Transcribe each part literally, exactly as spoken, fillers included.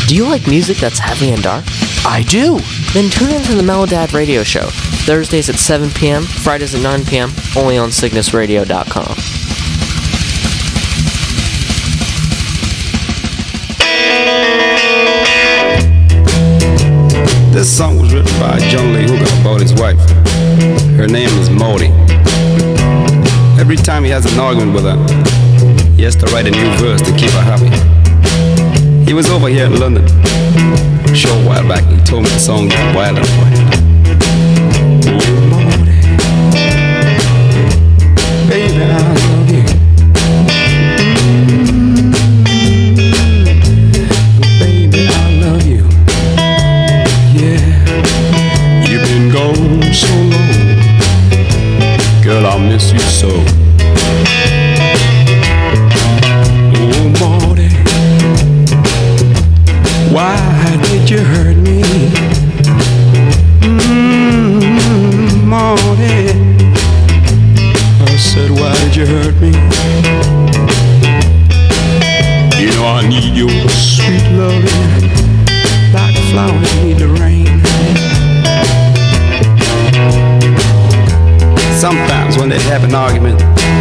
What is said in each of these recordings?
Do you like music that's heavy and dark? I do. Then tune into the Mellow Dad Radio Show, Thursdays at seven p.m., Fridays at nine p.m., only on Cygnus Radio dot com. This song was written by John Lee Hooker about his wife. Her name is Maudie. Every time he has an argument with her, he has to write a new verse to keep her happy. He was over here in London a short while back, and he told me the song got wild and wild. Oh, Maudie, baby, I love you. Baby, I love you. Yeah, you've been gone so long. Girl, I miss you so. Oh, Maudie, why did you hurt me? Mm, Maudie, I said, why did you hurt me? You know I need your sweet loving, like flowers need the rain. Sometimes when they have an argument,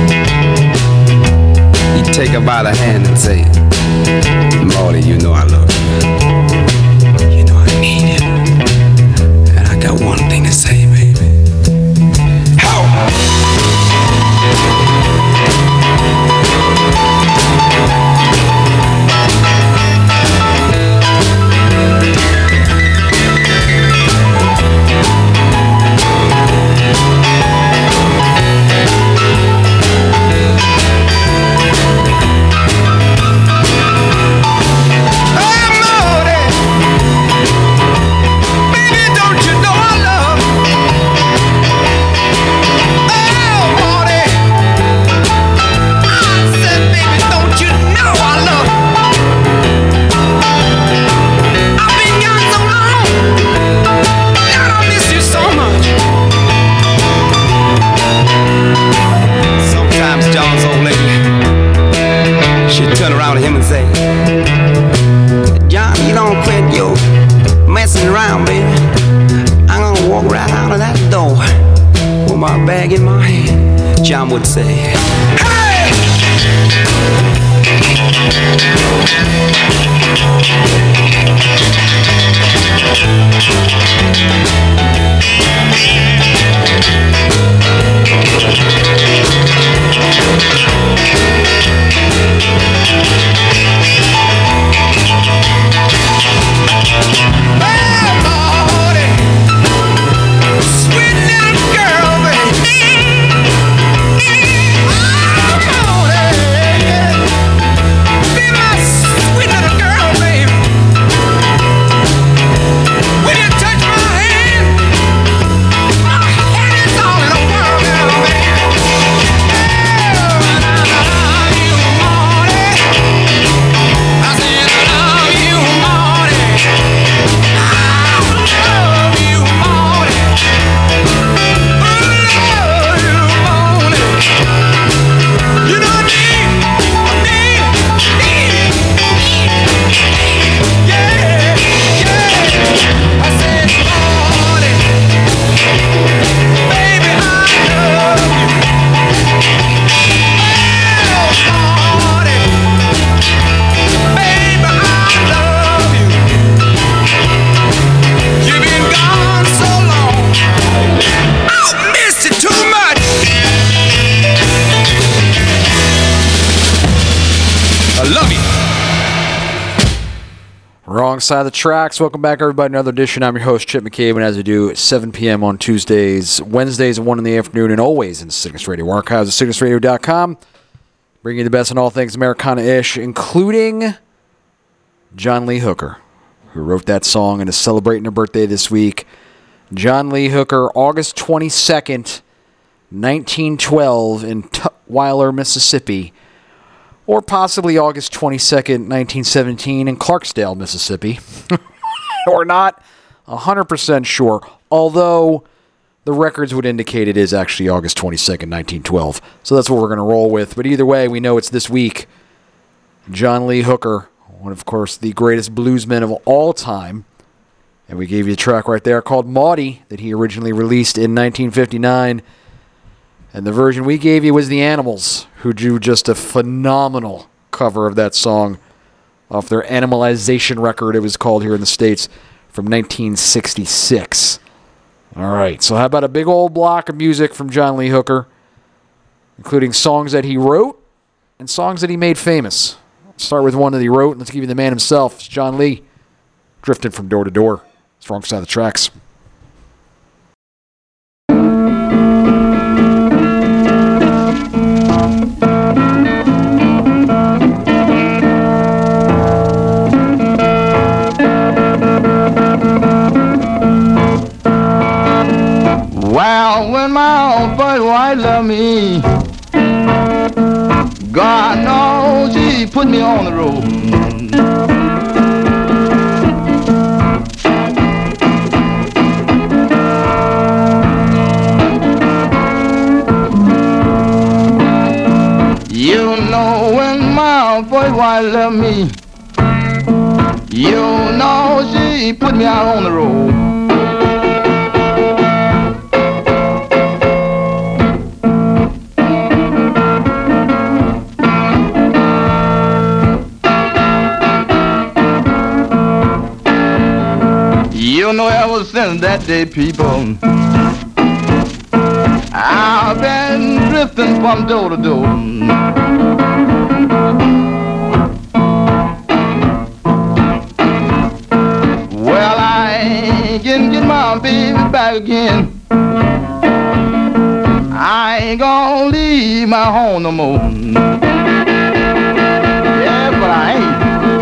you take her by the hand and say, Maudie, you know I love you. You know I need you. And I got one thing to say, baby. How? Turn around to him and say, John, you don't quit your messing around, baby. I'm gonna walk right out of that door with my bag in my hand. John would say, hey! Wrong side of the tracks. Welcome back, everybody, to another edition. I'm your host, Chip McCabe, and as I do at seven p.m. on Tuesdays, Wednesdays at one in the afternoon, and always in Cygnus Radio Archives at Cygnus Radio dot com. Bringing you the best in all things Americana-ish, including John Lee Hooker, who wrote that song and is celebrating her birthday this week. John Lee Hooker, August twenty-second, nineteen twelve, in Tutwiler, Mississippi. Or possibly August twenty-second, nineteen seventeen, in Clarksdale, Mississippi. Or not one hundred percent sure, although the records would indicate it is actually August twenty-second, nineteen twelve. So that's what we're going to roll with. But either way, we know it's this week. John Lee Hooker, one of, of course, the greatest bluesmen of all time. And we gave you a track right there called Maudie that he originally released in nineteen fifty-nine. And the version we gave you was The Animals, who drew just a phenomenal cover of that song off their Animalization record, it was called here in the States, from nineteen sixty-six. All right, so how about a big old block of music from John Lee Hooker, including songs that he wrote and songs that he made famous. Let's start with one that he wrote, and let's give you the man himself. It's John Lee, Drifting from Door to Door. It's Wrong Side of the Tracks. Well, when my old first wife loved me, God knows she put me on the road. You know when my old first wife loved me, you know she put me out on the road. You know ever since that day, people, I've been drifting from door to door. Well, I can get my baby back again. I ain't gonna leave my home no more. Yeah, but I ain't.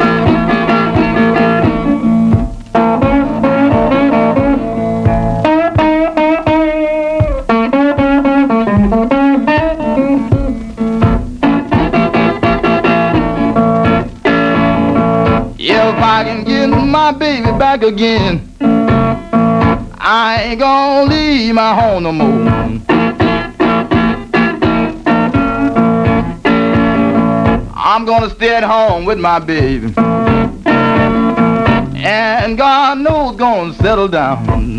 I can get my baby back again, I ain't gonna leave my home no more. I'm gonna stay at home with my baby, and God knows gonna settle down.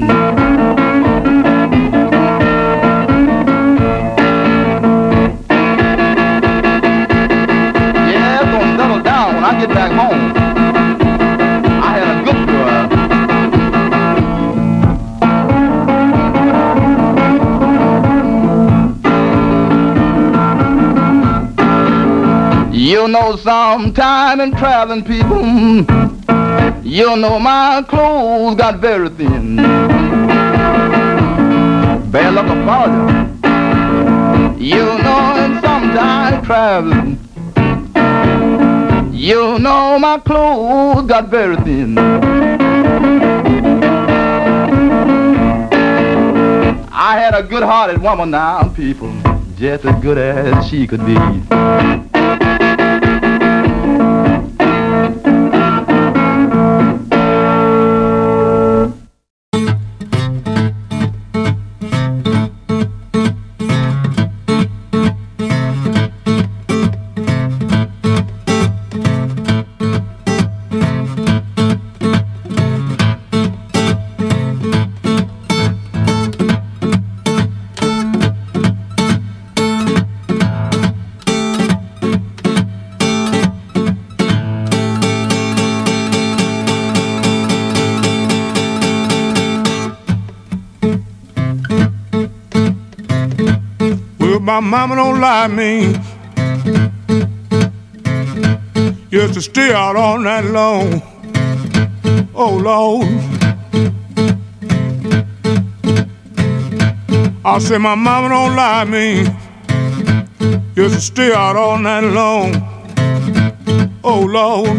Yeah, it's gonna settle down when I get back home. You know, sometime in traveling, people, you know my clothes got very thin. Bad luck about it. You know, and sometime traveling, you know my clothes got very thin. I had a good-hearted woman now, people, just as good as she could be. My mama don't lie me. Used to stay out all night long. Oh Lord, I say my mama don't lie me. Used to stay out all night long. Oh Lord,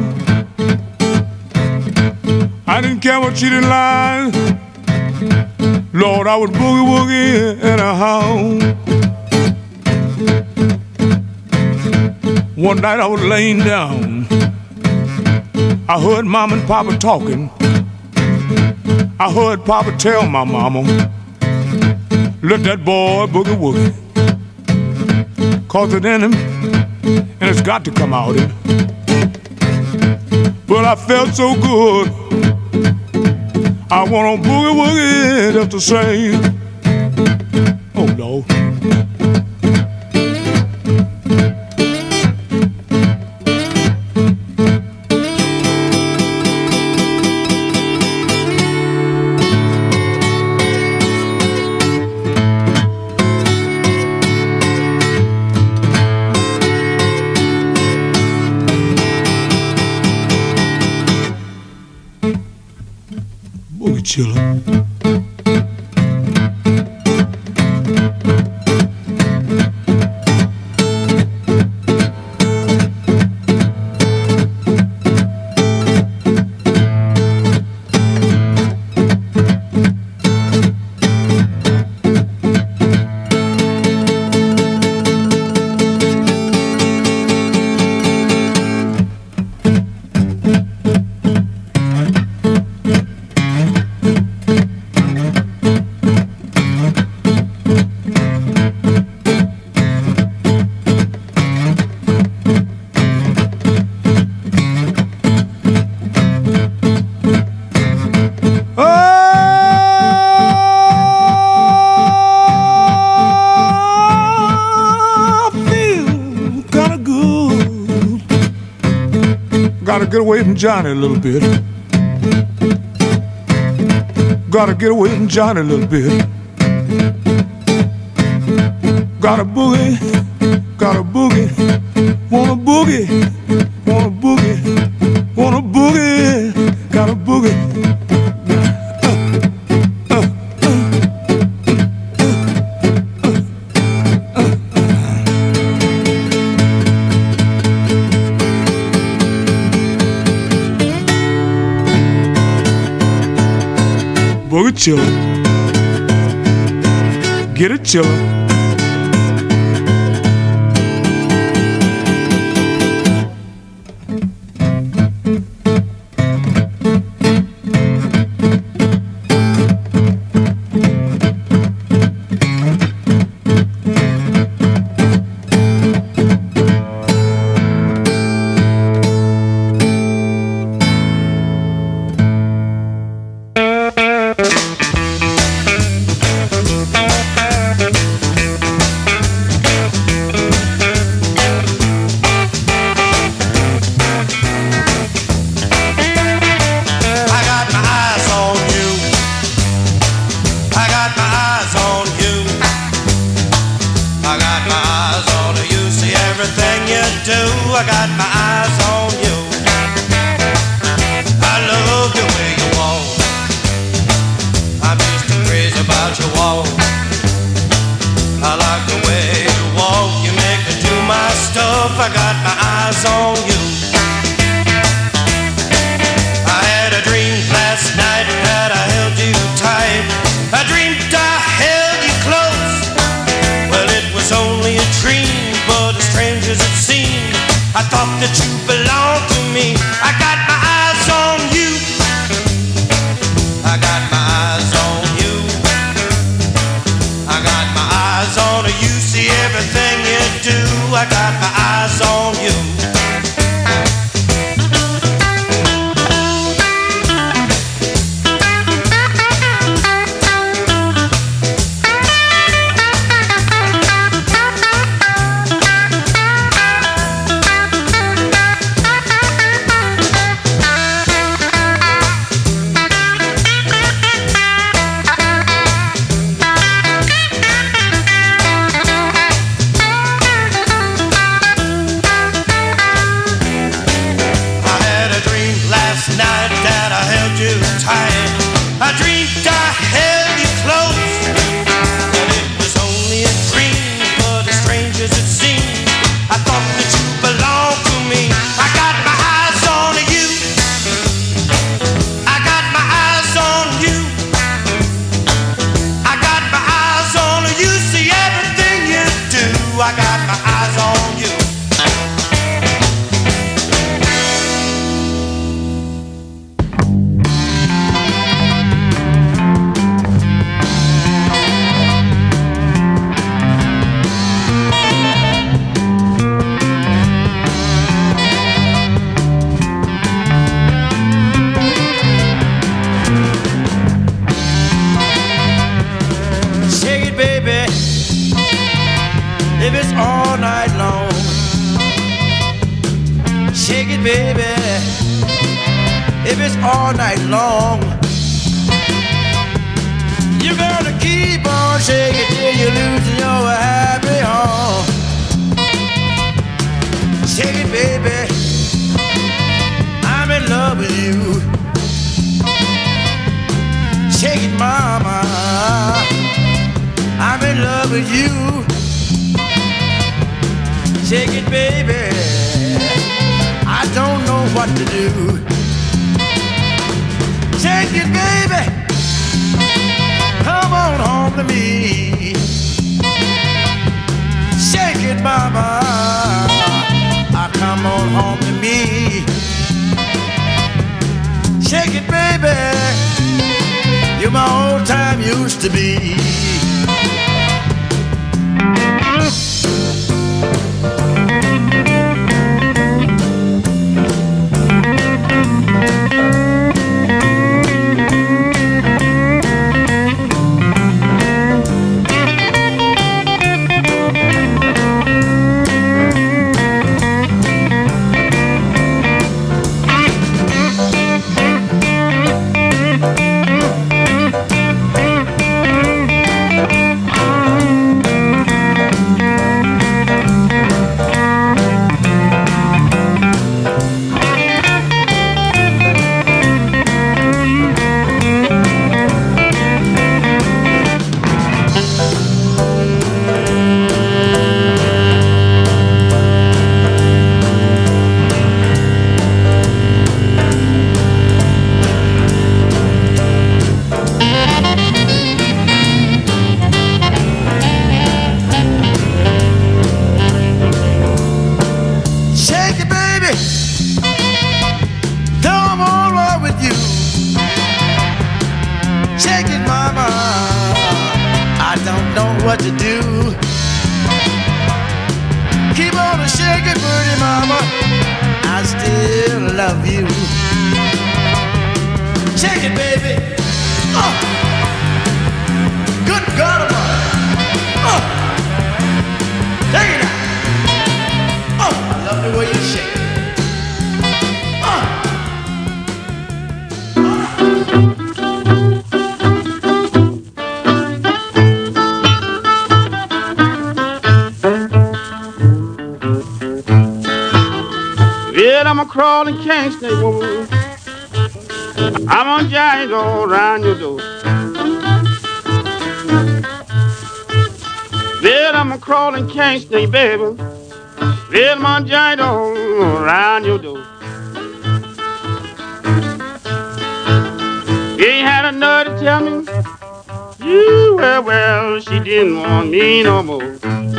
I didn't care what she didn't lie. Lord, I would boogie woogie in a house. One night I was laying down, I heard Mom and Papa talking. I heard Papa tell my mama, let that boy boogie woogie, cause it's in him and it's got to come out in. But I felt so good. I wanna boogie woogie just the same. Oh Lord. Boogie chiller. Gotta get away from Johnny a little bit. Gotta get away from Johnny a little bit. Gotta boogie, gotta boogie, wanna boogie, wanna boogie, wanna boogie, gotta boogie. Boogie chiller, get a chiller. I got my eyes on you. I love the way you walk. I'm just crazy about your walk. I like the way you walk. You make me do my stuff. I got my eyes on you. I had a dream last night that I held you tight. I dreamed I held you close. Well, it was only a dream, but as strange as it seemed, I thought that you belonged to me. I got my eyes on you. I got my eyes on you. I got my eyes on you. See everything you do. I got my eyes on you. it, baby. If it's all night long, you're gonna keep on shaking till you lose your happy home. Shake it, baby. I'm in love with you. Shake it, mama. I'm in love with you. Shake it, baby. I don't know what to do. Shake it, baby. Come on home to me. Shake it, mama. Ah, come on home to me. Shake it, baby. You're my old time used to be. What to do? Keep on a shaking, pretty mama. I still love you. Shake it, baby. Oh, good God Almighty. Oh, take it out. Oh, I love the way you shake it. Oh. I'm a crawling can't stay woman. I'm on giant all around your door. Well, I'm a crawling can't stay, baby. Well, I'm on giant all around your door. You ain't had a nerve to tell me you well, well, she didn't want me no more.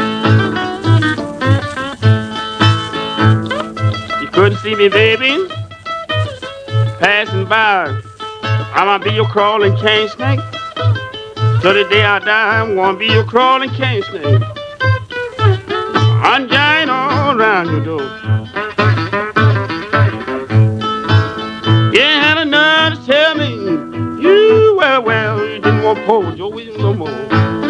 Couldn't see me, baby, passing by. I'ma be your crawling cane snake. Till the day I die, I'm gonna be your crawling cane snake. I'm giant all around your door. You ain't had a nerve to tell me you well, well, you didn't want poor Joe Williams no more.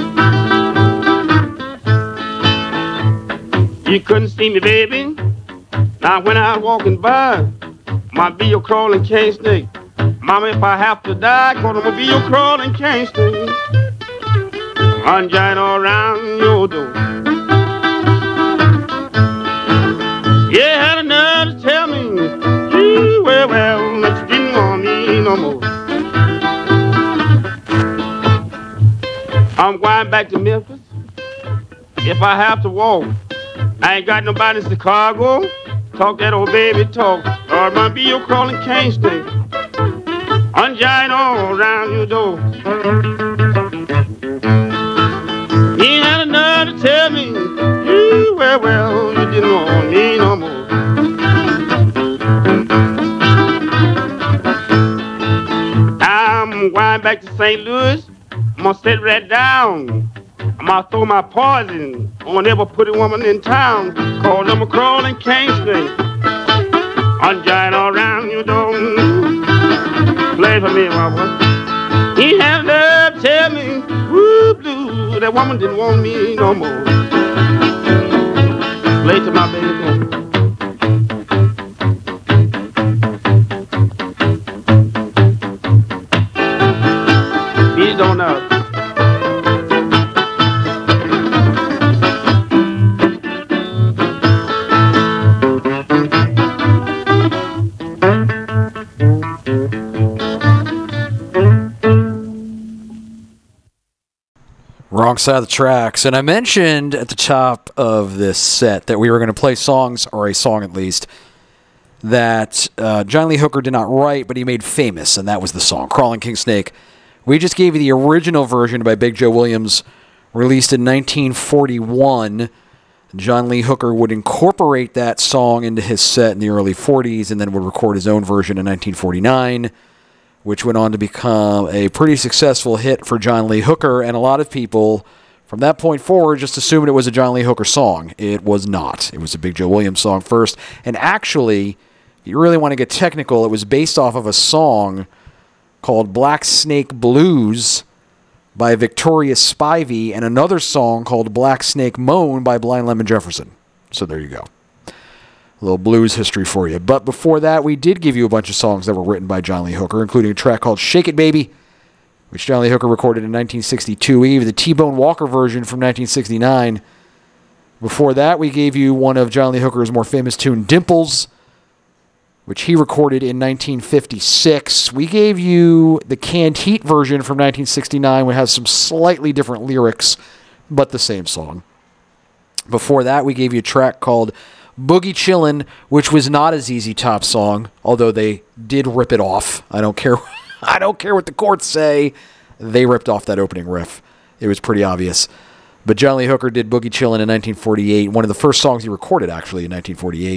You couldn't see me, baby. Now when I was walking by, might be your crawling cane snake. Mama, if I have to die, cause I'm gonna be your crawling cane snake. I'm giant all around your door. You had a nerve to tell me, you well, well, that you didn't want me no more. I'm going back to Memphis. If I have to walk, I ain't got nobody in Chicago. Talk that old baby talk, or it might be your crawling cane snake. I'm giant all around your door. You ain't had a nerve to tell me, you well, well, you didn't want me no more. I'm going back to Saint Louis. I'm gonna sit right down. I'm gonna throw my poison on every pretty woman in town. Call them a crawling cane snake. I'm giant all around your door. Play for me, my boy. He had love tell me, woo blue, that woman didn't want me no more. Play to my baby. Wrong Side of the Tracks. And I mentioned at the top of this set that we were going to play songs, or a song at least, that uh, John Lee Hooker did not write, but he made famous, and that was the song, Crawling King Snake. We just gave you the original version by Big Joe Williams, released in nineteen forty-one. John Lee Hooker would incorporate that song into his set in the early forties, and then would record his own version in nineteen forty-nine, which went on to become a pretty successful hit for John Lee Hooker, and a lot of people from that point forward just assumed it was a John Lee Hooker song. It was not. It was a Big Joe Williams song first, and actually, if you really want to get technical, it was based off of a song called Black Snake Blues by Victoria Spivey, and another song called Black Snake Moan by Blind Lemon Jefferson. So there you go. A little blues history for you. But before that, we did give you a bunch of songs that were written by John Lee Hooker, including a track called Shake It Baby, which John Lee Hooker recorded in nineteen sixty-two. We gave you the T-Bone Walker version from nineteen sixty-nine. Before that, we gave you one of John Lee Hooker's more famous tune, Dimples, which he recorded in nineteen fifty-six. We gave you the Canned Heat version from nineteen sixty-nine, which has some slightly different lyrics, but the same song. Before that, we gave you a track called Boogie Chillin', which was not a Z Z Top song, although they did rip it off. I don't care. I don't care what the courts say. They ripped off that opening riff. It was pretty obvious. But John Lee Hooker did Boogie Chillin' in nineteen forty-eight, one of the first songs he recorded, actually, in nineteen forty-eight.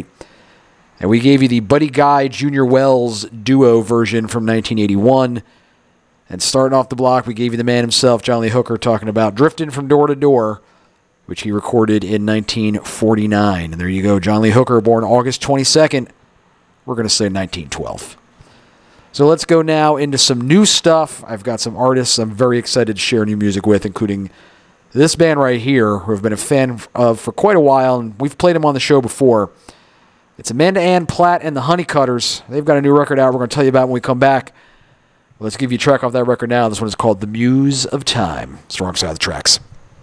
And we gave you the Buddy Guy Junior Wells duo version from nineteen eighty-one. And starting off the block, we gave you the man himself, John Lee Hooker, talking about Drifting from Door to Door, which he recorded in nineteen forty-nine. And there you go, John Lee Hooker, born August twenty-second. We're going to say nineteen twelve. So let's go now into some new stuff. I've got some artists I'm very excited to share new music with, including this band right here, who I've been a fan of for quite a while, and we've played them on the show before. It's Amanda Ann Platt and the Honeycutters. They've got a new record out we're going to tell you about when we come back. Let's give you a track off that record now. This one is called The Muse of Time. It's the Wrong Side of the Tracks.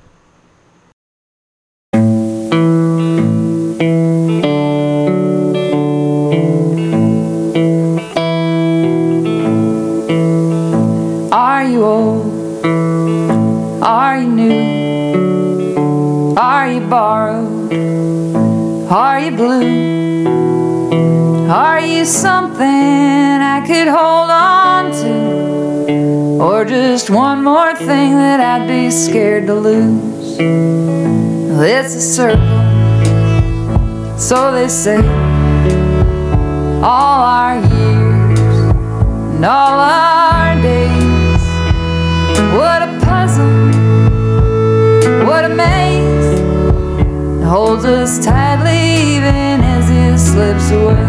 Are you old? Are you new? Are you borrowed? Are you blue? Are you something I could hold on to? Or just one more thing that I'd be scared to lose? Well, it's a circle, so they say. All our years and all our days. What a puzzle, what a maze. It holds us tightly even as it slips away.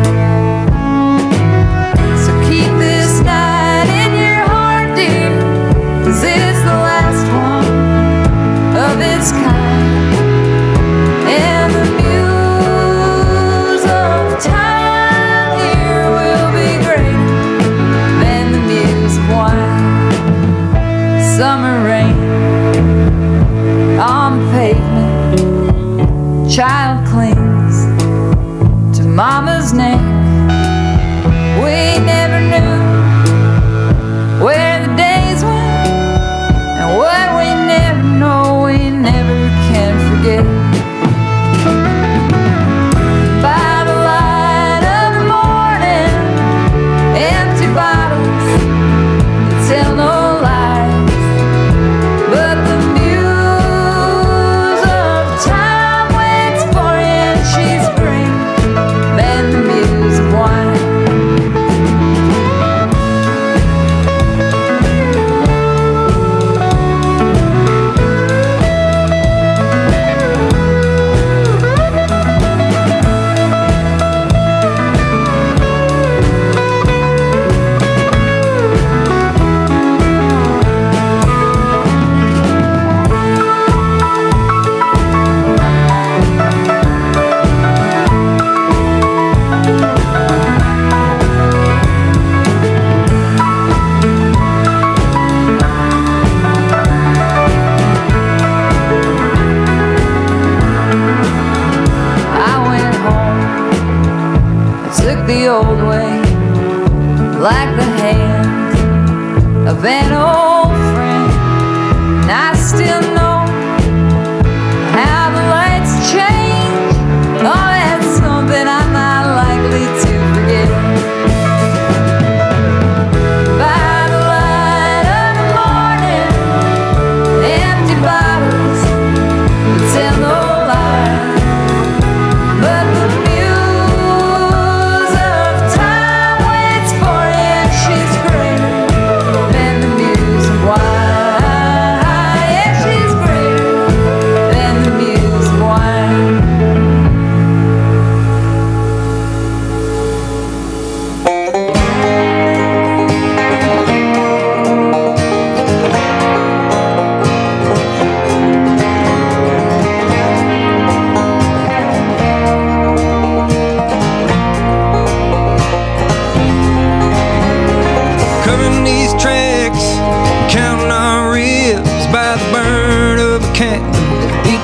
Keep this night in your heart, dear, 'cause it's the last one of its kind. And the muse of time here will be greater than the muse of wine. Summer rain on the pavement, child clings to mama's neck. We never knew where the days went, and what we never know, we never can forget. By the light of the morning, empty bottles that tell no lies, but the muse of time waits for you, and she's greater than the muse of wine. The old way, like the hand of an old friend, and I still know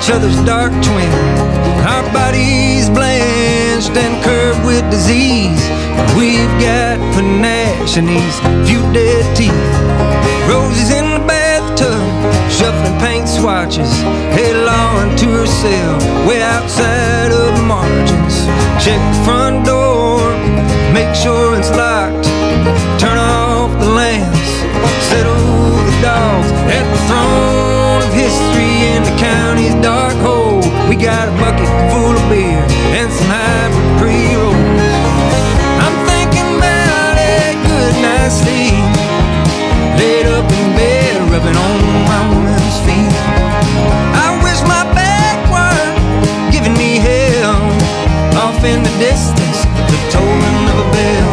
each other's dark twin. Our bodies blanched and curved with disease. We've got panache and these few dead teeth. Rosie's in the bathtub, shuffling paint swatches. Hey, Lauren to her cell, way outside of the margins. Check the front door, make sure it's locked. Turn off the lamps, settle the dogs at the throne of history in the county's dark hole. We got a bucket full of beer and some hybrid pre-rolls. I'm thinking about a good night's sleep, laid up in bed, rubbing on my woman's feet. I wish my back were giving me hell. Off in the distance, the tolling of a bell.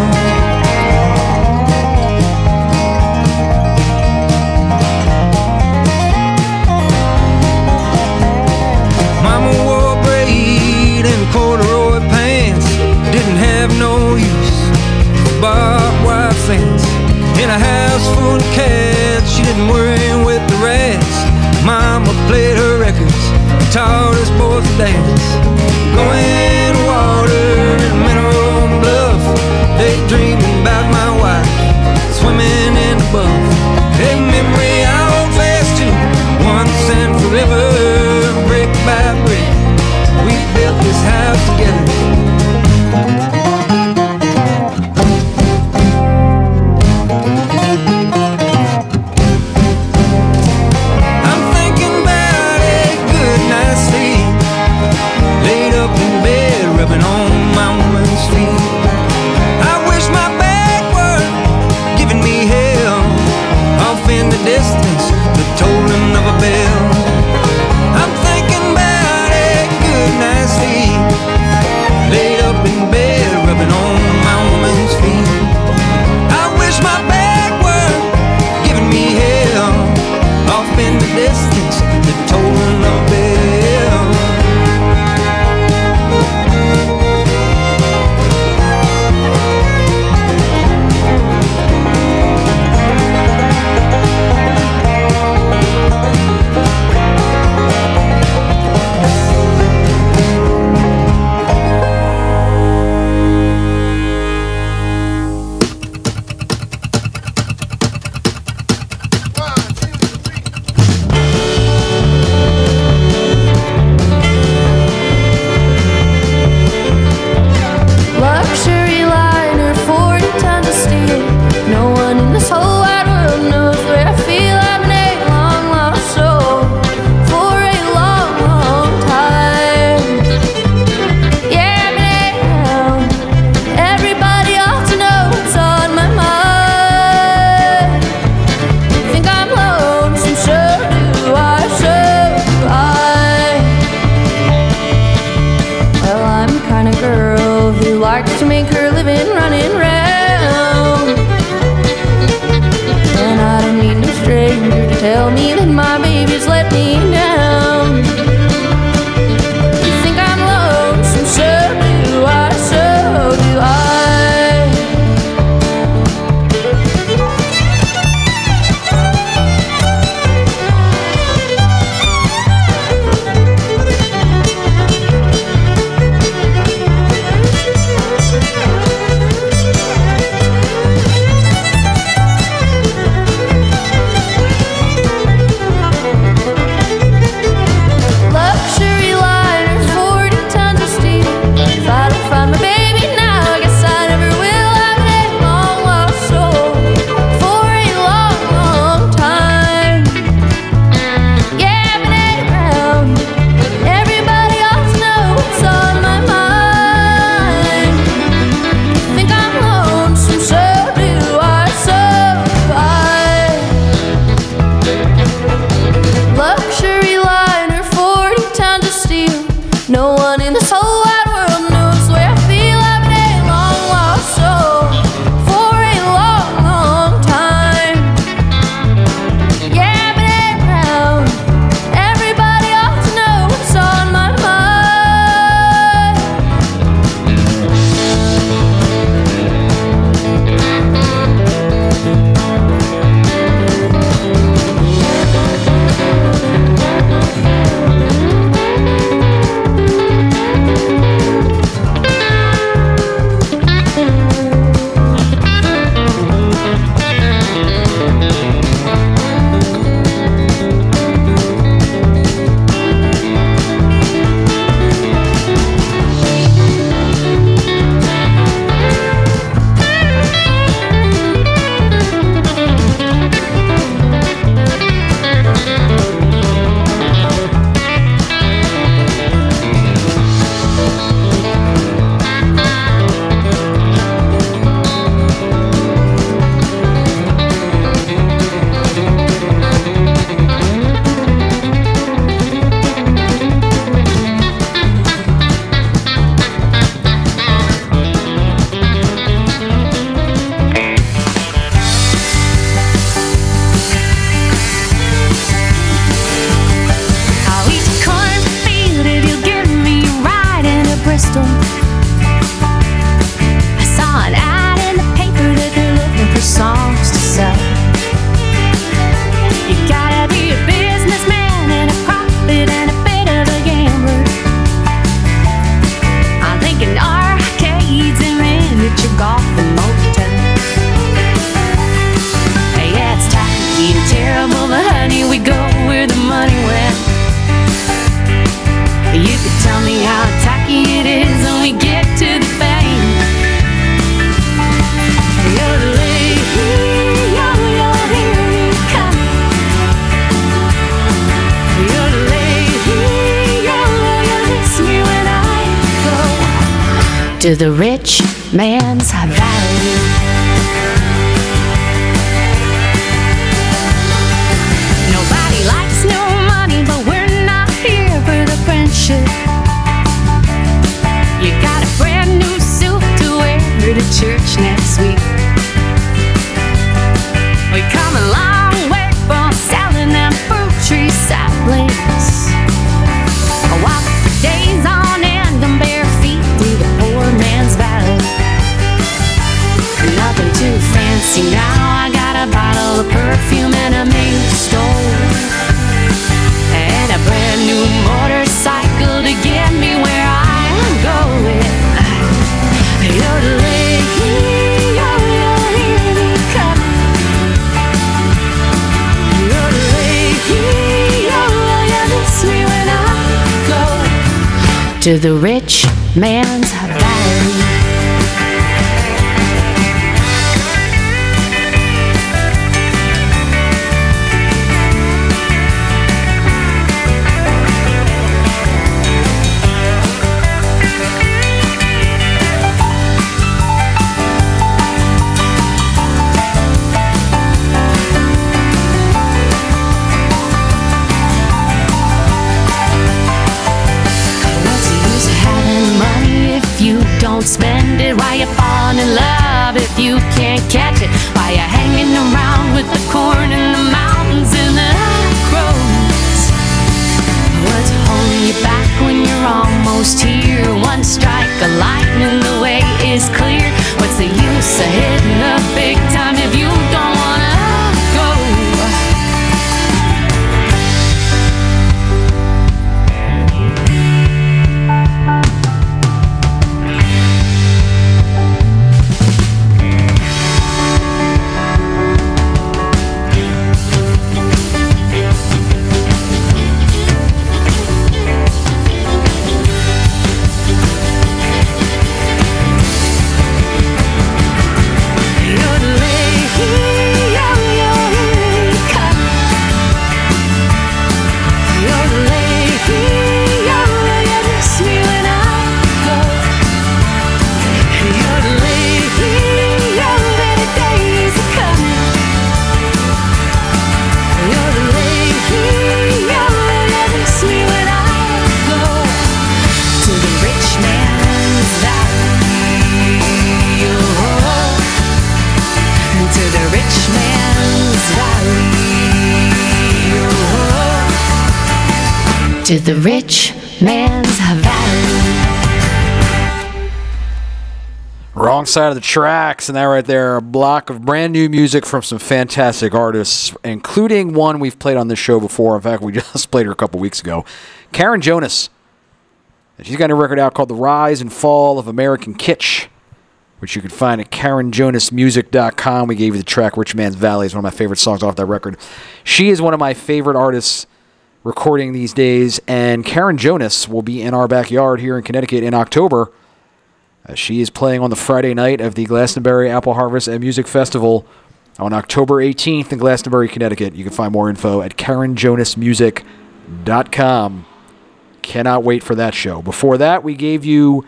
Mama wore braid and corduroy pants, didn't have no use for barbed wire fence. In a house full of cats, she didn't worry with the rats. Mama played her records, taught us boys to dance. Going to water in Mineral Bluff, daydreaming about my wife, swimming in the Buff. Hey, memory I hold fast to, once and forever, brick by brick, we built this house together. I'm thinking about a good night's sleep, laid up in bed, rubbing on to the rich man's valley. Nobody likes no money, but we're not here for the friendship. You got a brand new suit to wear to church next week. We come a long way from selling them fruit tree saplings. I walk for days on end on bare feet through the poor man's valley. Nothing too fancy now. I got a bottle of perfume and a mink stole, and a brand new motorcycle to get me where I'm going. Yodeling, yo, yo, hear me coming. Yodeling, yo, you miss me when I go to the rich man's valley. Don't spend it while you're falling in love. If you can't catch it while you're hanging around with the corn in the mountains and the crows. What's holding you back when you're almost here? One strike of lightning, the way is clear. What's the use of hitting the big time if you don't wanna go? To the rich man's valley. Wrong side of the tracks, and that right there, a block of brand new music from some fantastic artists, including one we've played on this show before. In fact, we just played her a couple weeks ago. Karen Jonas. And she's got a record out called The Rise and Fall of American Kitsch, which you can find at Karen Jonas Music dot com. We gave you the track Rich Man's Valley. It's one of my favorite songs off that record. She is one of my favorite artists recording these days, and Karen Jonas will be in our backyard here in Connecticut in October. Uh, she is playing on the Friday night of the Glastonbury Apple Harvest and Music Festival on October eighteenth in Glastonbury, Connecticut. You can find more info at Karen Jonas Music dot com. Cannot wait for that show. Before that, we gave you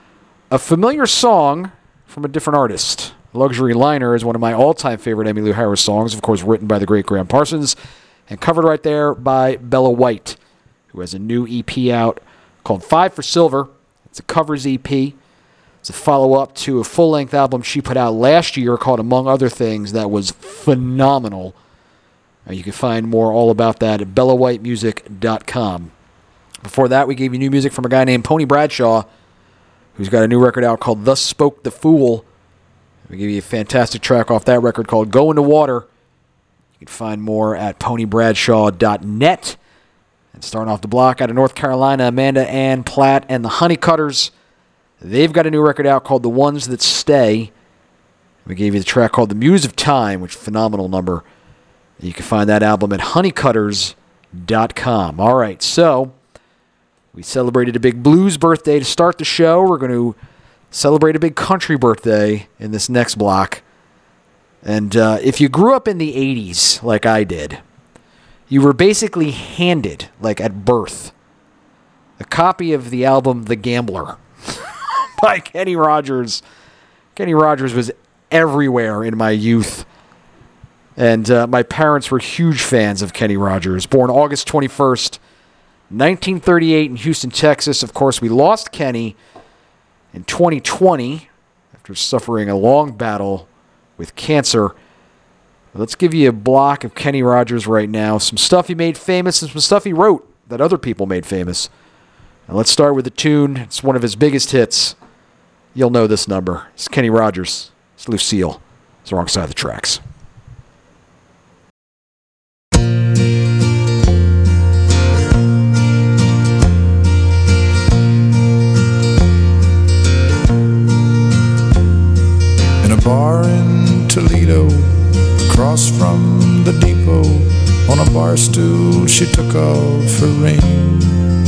a familiar song from a different artist. Luxury Liner is one of my all-time favorite Emmylou Harris songs, of course written by the great Graham Parsons, and covered right there by Bella White, who has a new E P out called Five for Silver. It's a covers E P. It's a follow-up to a full-length album she put out last year called Among Other Things that was phenomenal. Uh, you can find more all about that at Bella White Music dot com. Before that, we gave you new music from a guy named Pony Bradshaw, who's got a new record out called Thus Spoke the Fool. We gave you a fantastic track off that record called Go Into Water. You can find more at Pony Bradshaw dot net. And starting off the block out of North Carolina, Amanda Ann Platt and the Honeycutters. They've got a new record out called The Ones That Stay. We gave you the track called The Muse of Time, which is a phenomenal number. You can find that album at honeycutters dot com. All right, so we celebrated a big blues birthday to start the show. We're going to celebrate a big country birthday in this next block. And uh, if you grew up in the eighties, like I did, you were basically handed, like at birth, a copy of the album The Gambler by Kenny Rogers. Kenny Rogers was everywhere in my youth. And uh, my parents were huge fans of Kenny Rogers. Born August twenty-first, nineteen thirty-eight in Houston, Texas. Of course, we lost Kenny in twenty twenty after suffering a long battle with cancer. Let's give you a block of Kenny Rogers right now. Some stuff he made famous and some stuff he wrote that other people made famous. And let's start with the tune. It's one of his biggest hits. You'll know this number. It's Kenny Rogers. It's Lucille. It's the Wrong Side of the Tracks. In a bar in Toledo, across from the depot, on a bar stool she took off her ring.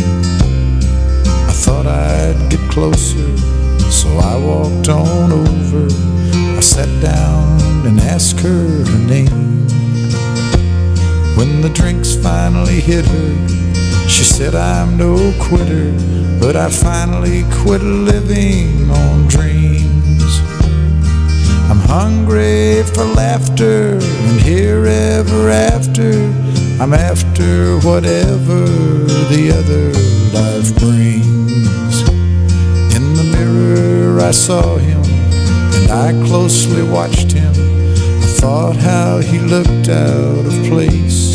I thought I'd get closer, so I walked on over. I sat down and asked her her name. When the drinks finally hit her, she said I'm no quitter, but I finally quit living on dreams. I'm hungry for laughter and here ever after. I'm after whatever the other life brings. In the mirror I saw him and I closely watched him. I thought how he looked out of place.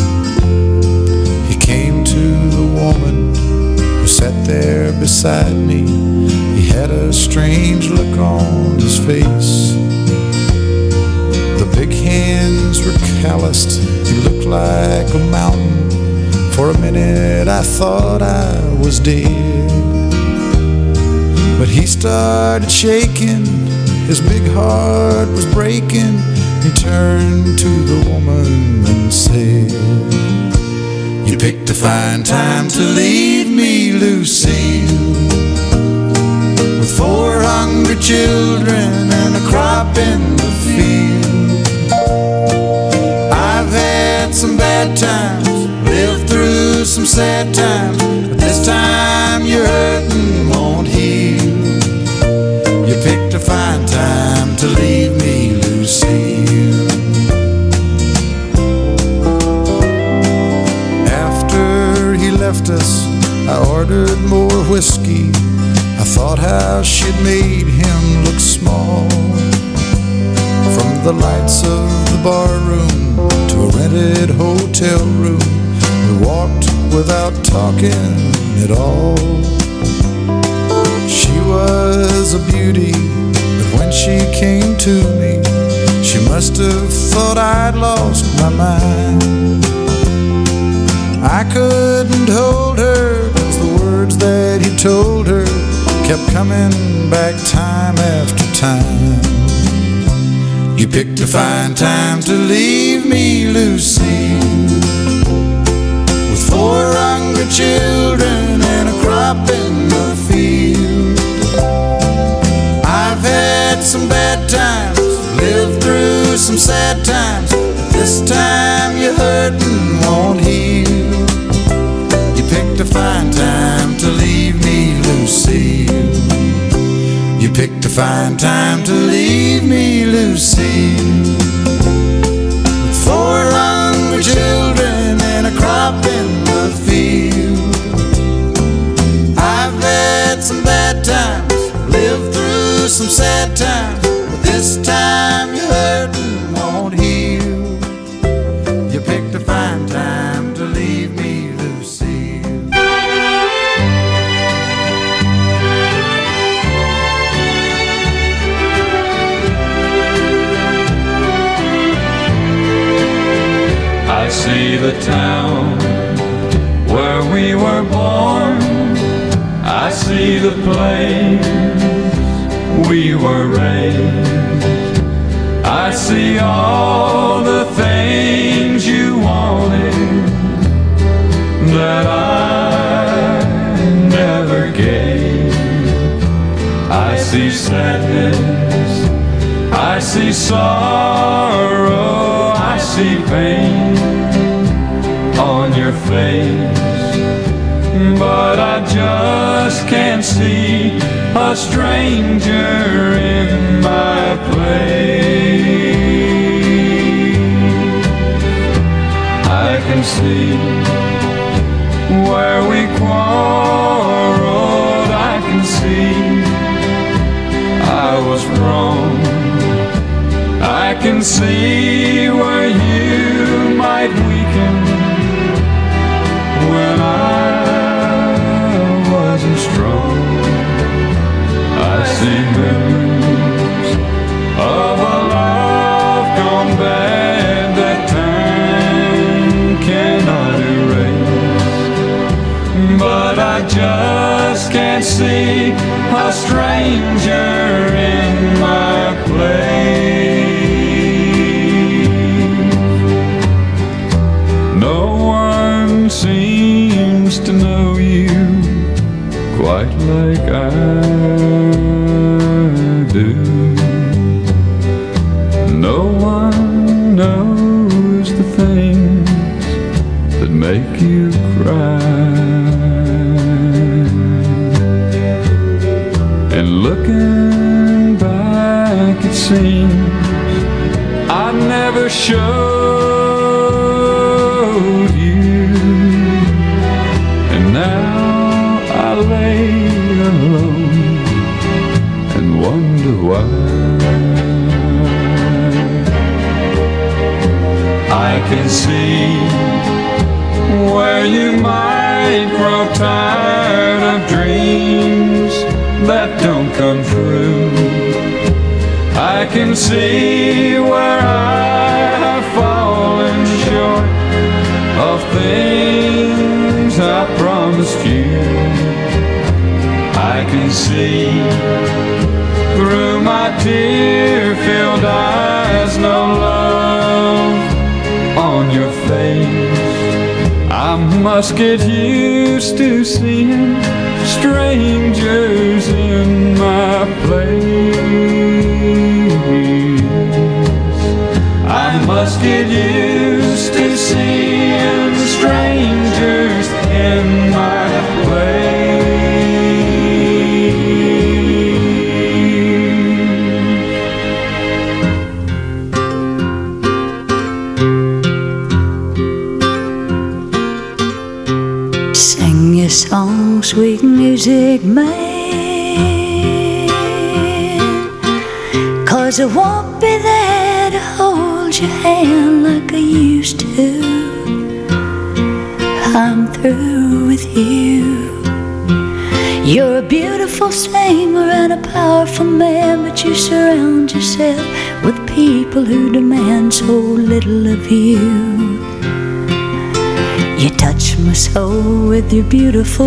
He came to the woman who sat there beside me. He had a strange look on his face. The big hands were calloused, he looked like a mountain. For a minute I thought I was dead. But he started shaking, his big heart was breaking. He turned to the woman and said, "You picked a fine time to leave me, Lucille, with four hungry children and a crop in the field. I've had some bad times, lived through some sad times, but this time your hurting won't heal. You picked a fine time to leave me, Lucille." After he left us, I ordered more whiskey. I thought how she'd made him look small. From the lights of the bar room to a rented hotel room, we walked without talking at all. She was a beauty, but when she came to me, she must have thought I'd lost my mind. I couldn't hold her, 'cause the words that he told her kept coming back time after time. You picked a fine time to leave me, Lucille, with four hungry children and a crop in the field. I've had some bad times, lived through some sad times, but this time your hurting won't heal. You picked a fine time to leave me, Lucille. You picked a fine time to leave me, Lucille, with four hungry children and a crop in the field. I've had some bad times, lived through some sad times, but this time your hurting won't heal. You picked a fine time to leave me, Lucille. I see the town where we were born. I see the place we were raised. I see all the things you wanted that I never gave. I see sadness, I see sorrow, I see pain on your face. but I just can't see a stranger in my place. I can see where we quarreled. I can see I was wrong. I can see where you might weaken when I wasn't strong. I see memories of a love gone bad that time cannot erase. But I just can't see a stranger in my place. No one seems to know you quite like I do. No one knows the things that make you cry. And looking back, it seems I never showed you. And now I lay alone and wonder why. I can see where you might grow tired of dreams that don't come true. I can see where I have fallen short of things I promised you. I can see through my tear-filled eyes no love on your face. I must get used to seeing strangers in my place. I must get used to seeing strangers in my place. Sing your song, sweet music man, 'cause I won't be there to hold your hand like I used to. I'm through with you. You're a beautiful singer and a powerful man, but you surround yourself with people who demand so little of you. You touch my soul with your beautiful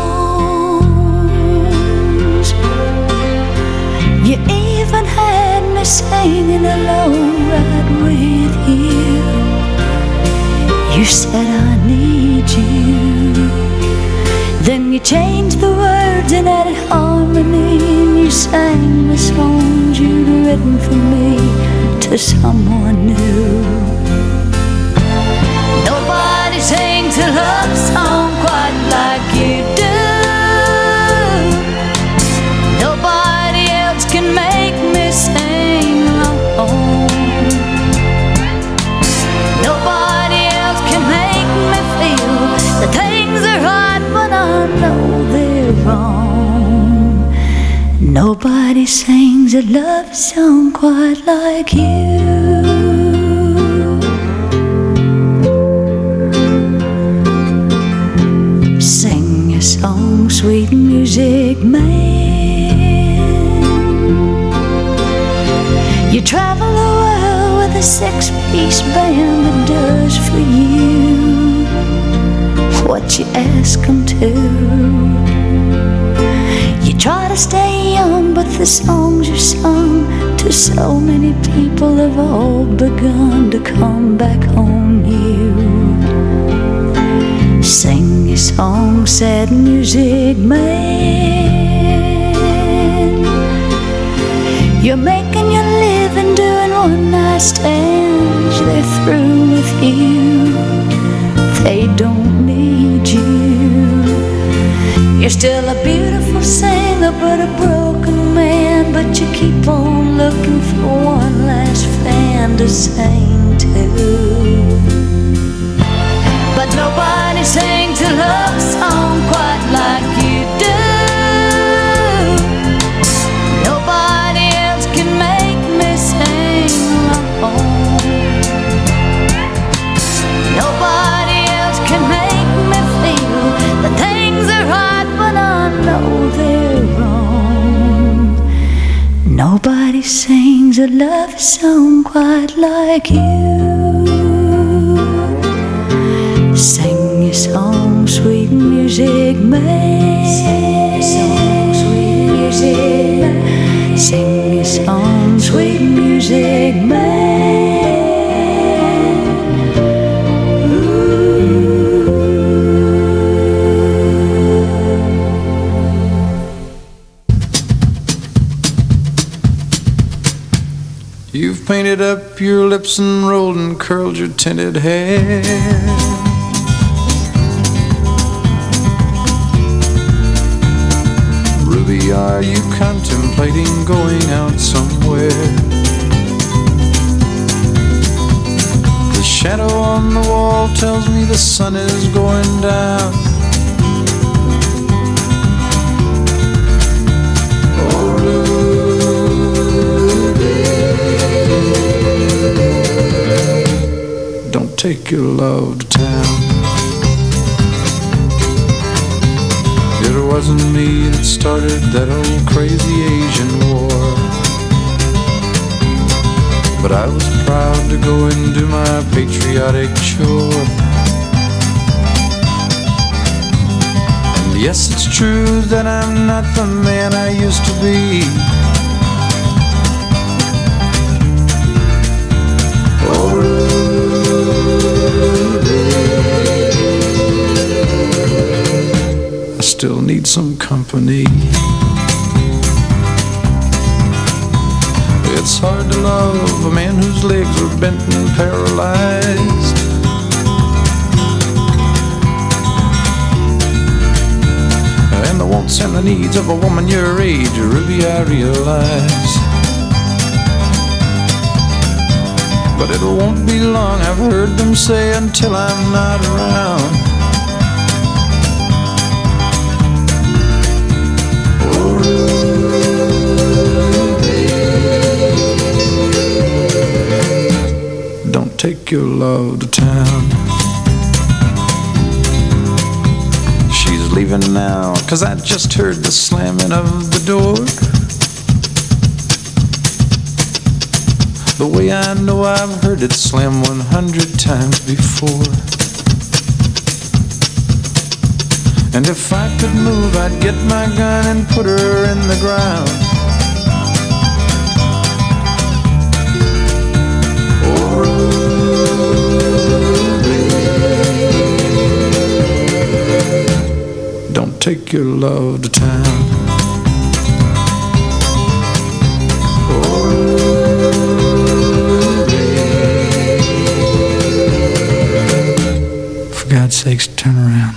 songs. You even had me singing alone right with you. You said I need you. Then you changed the words and added harmony, and you sang the songs you'd written for me to someone new. Nobody sings a love song quite like you do. Nobody else can make me sing alone. Nobody else can make me feel that things are right when I know they're wrong. Nobody sings a love song quite like you. Song, sweet music man. You travel the world with a six-piece band that does for you what you ask them to. You try to stay young, but the songs you sung to so many people have all begun to come back on you. Sing your song, sad music man. You're making your living doing one-night stands. They're through with you. They don't need you. still a beautiful singer, but a broken man. But you keep on looking for one last fan to sing to. But nobody sings a love song quite like you do. Nobody else can make me sing alone. Nobody else can make me feel that things are right when I know they're wrong. Nobody sings a love song quite like you. Sing your song, sweet music man. Sing your song, sweet music man. Sing your song, sweet music man. You've painted up your lips and rolled and curled your tinted hair. Ruby, are you contemplating going out somewhere? The shadow on the wall tells me the sun is going down. Oh, Ruby, don't take your love to town. It wasn't me that started that old crazy Asian war, but I was proud to go and do my patriotic chore. And yes, it's true that I'm not the man I used to be. Oh, I still need some company. It's hard to love a man whose legs are bent and paralyzed. And the wants and the needs of a woman your age, Ruby, I realize. But it won't be long, I've heard them say, until I'm not around. Don't take your love to town. She's leaving now, 'cause I just heard the slamming of the door. The way I know I've heard it slam one hundred times before. And if I could move, I'd get my gun and put her in the ground. Oh, Ruby, don't take your love to town. Oh, Ruby, for God's sakes, turn around.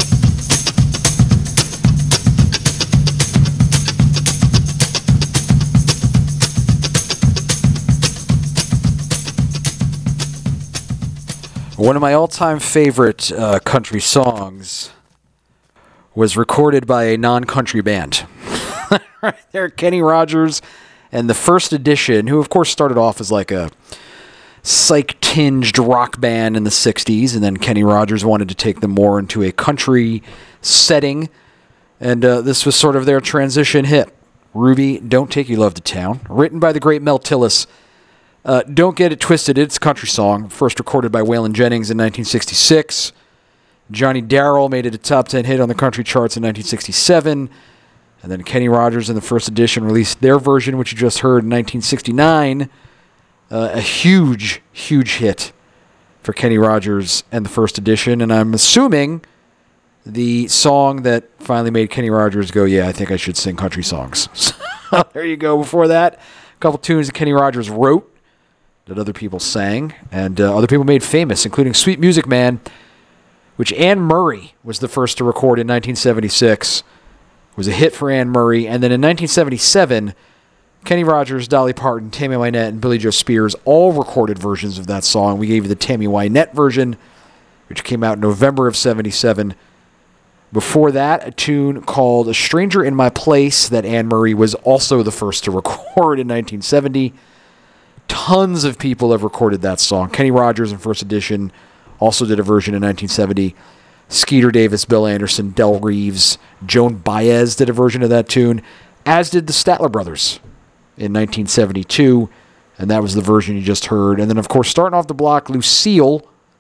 One of my all-time favorite uh, country songs was recorded by a non-country band. Right there, Kenny Rogers and the First Edition, who of course started off as like a psych-tinged rock band in the sixties, and then Kenny Rogers wanted to take them more into a country setting, and uh, this was sort of their transition hit. Ruby, Don't Take Your Love to Town, written by the great Mel Tillis. Uh, don't get it twisted, it's a country song, first recorded by Waylon Jennings in nineteen sixty-six. Johnny Darrell made it a top ten hit on the country charts in nineteen sixty-seven. And then Kenny Rogers and the First Edition released their version, which you just heard, in nineteen sixty-nine. Uh, a huge, huge hit for Kenny Rogers and the First Edition. And I'm assuming the song that finally made Kenny Rogers go, yeah, I think I should sing country songs. So there you go. Before that, a couple tunes that Kenny Rogers wrote that other people sang, and uh, other people made famous, including Sweet Music Man, which Anne Murray was the first to record in nineteen seventy-six. was a hit for Anne Murray. And then in nineteen seventy-seven, Kenny Rogers, Dolly Parton, Tammy Wynette, and Billy Joe Spears all recorded versions of that song. We gave you the Tammy Wynette version, which came out in November of seventy-seven. Before that, a tune called A Stranger in My Place that Anne Murray was also the first to record in nineteen seventy. Tons of people have recorded that song. Kenny Rogers in First Edition also did a version in nineteen seventy. Skeeter Davis, Bill Anderson, Del Reeves, Joan Baez did a version of that tune, as did the Statler Brothers in nineteen seventy-two, and that was the version you just heard. And then, of course, starting off the block, Lucille,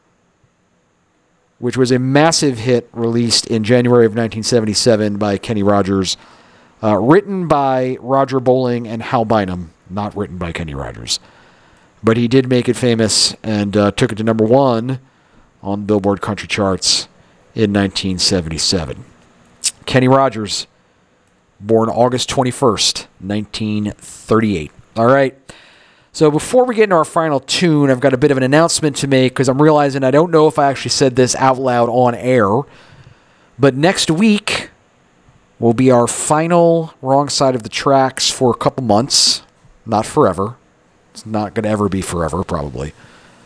which was a massive hit released in January of nineteen seventy-seven by Kenny Rogers, uh, written by Roger Bowling and Hal Bynum, not written by Kenny Rogers. But he did make it famous and uh, took it to number one on Billboard Country Charts in nineteen seventy-seven. Kenny Rogers, born August twenty-first, nineteen thirty-eight. All right. So before we get into our final tune, I've got a bit of an announcement to make because I'm realizing I don't know if I actually said this out loud on air. But next week will be our final Wrong Side of the Tracks for a couple months. Not forever. It's not going to ever be forever, probably.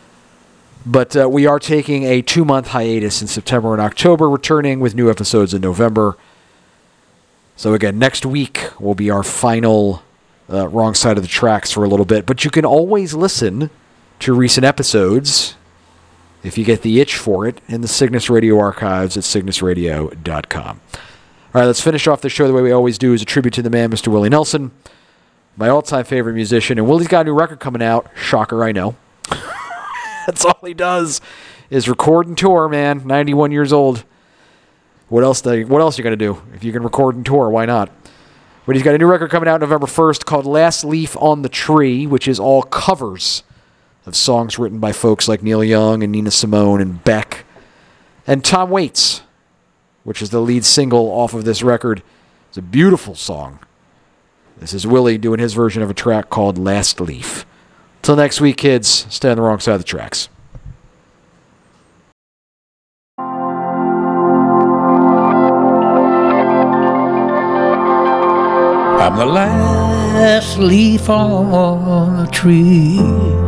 But uh, we are taking a two-month hiatus in September and October, returning with new episodes in November. So again, next week will be our final uh, Wrong Side of the Tracks for a little bit. But you can always listen to recent episodes, if you get the itch for it, in the Cygnus Radio archives at cygnus radio dot com. All right, let's finish off the show the way we always do, as a tribute to the man, Mister Willie Nelson, my all-time favorite musician. And Willie's got a new record coming out. Shocker, I know. That's all he does is record and tour, man. ninety-one years old. What else? Do, what else are you going to do? If you can record and tour, why not? But he's got a new record coming out November first called Last Leaf on the Tree, which is all covers of songs written by folks like Neil Young and Nina Simone and Beck and Tom Waits, which is the lead single off of this record. It's a beautiful song. This is Willie doing his version of a track called Last Leaf. Till next week, kids, stay on the wrong side of the tracks. I'm the last leaf on the tree.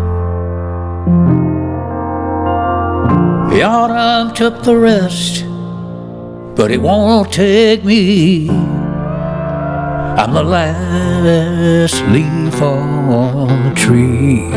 The autumn took the rest, but it won't take me. I'm the last leaf on the tree.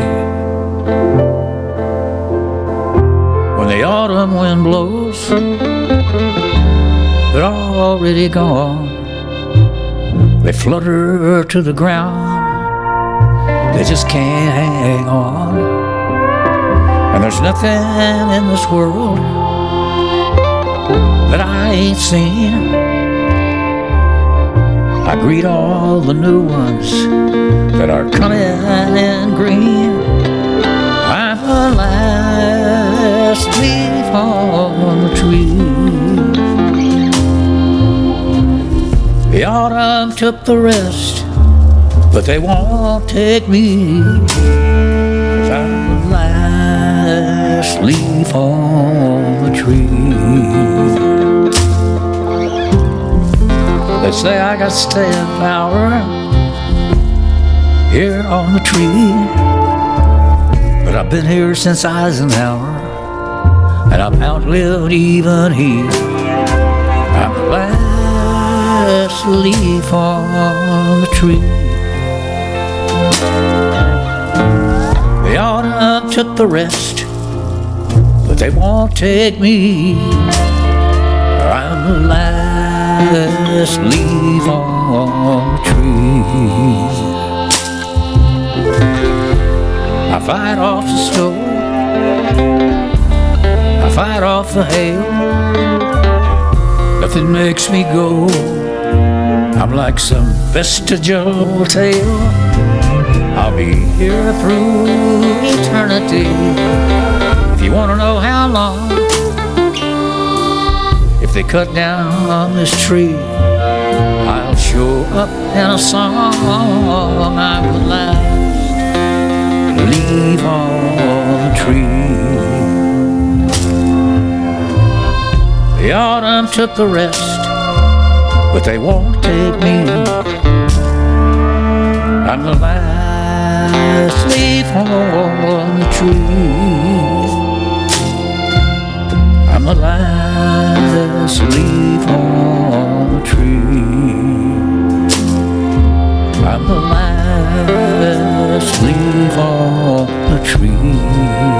When the autumn wind blows, they're already gone. They flutter to the ground, they just can't hang on. And there's nothing in this world that I ain't seen. I greet all the new ones that are coming in green. I'm the last leaf on the tree. The autumn took the rest, but they won't take me. 'Cause I'm the last leaf on the tree. They say I got staying power here on the tree, but I've been here since Eisenhower, and I've outlived even he. I'm the last leaf on the tree. The autumn took the rest, but they won't take me. I'm the last leaf on the tree. I fight off the snow, I fight off the hail. Nothing makes me go. I'm like some vestigial tale. I'll be here through eternity. If you want to know how long, if they cut down this tree, I'll show up in a song. I'm the last leaf on the tree. The autumn took the rest, but they won't take me. I'm the last leaf on the tree. I'm the last leaf on the tree. I'm the last leaf on the tree.